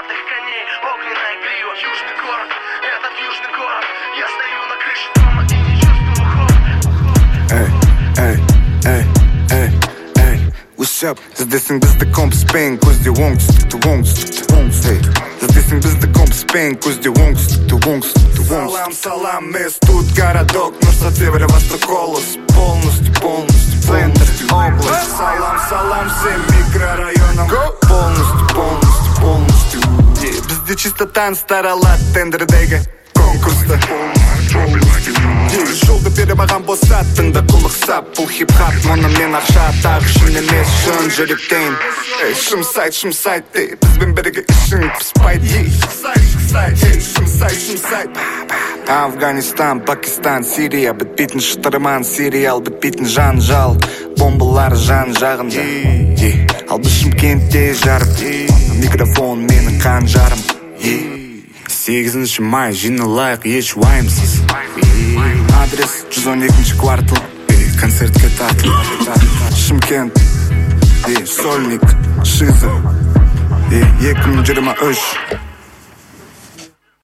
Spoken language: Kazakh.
крылатых коней, огненная грива. Южный город, этот южный город. Я стою на крыше дома и не чувствую холод. What's up? Задесен бізді компаспен, көзде оңтүстікті. Задесен бізді компаспен, көзде оңтүстікті. Салам, mēs тут городок, но северо-восток голос. Полностью центр область. Салам всем микрорайонам. Полностью. Бізде чистотан старалат тендердегі конкурста. Жолды бере маған босаттың да құлықсап. Бұл хип-хап, мұны мен ақша тағы шын емес шын жүректен. Шымсайт, бізбен бірге ішің піспайды. Шымсайт. Афганистан, Пакистан, Сирия, бітпейтін шытырман, сериал, бітпейтін жанжал, бомбалар жан жағында. Ал біз Шымкентте жарып, микрофон менің қанжарым. 8 май жиналайық еш уайымсыз. Адрес 112 квартал, концертке тартыл. Шымкент, Сольник, Шиза, 2023.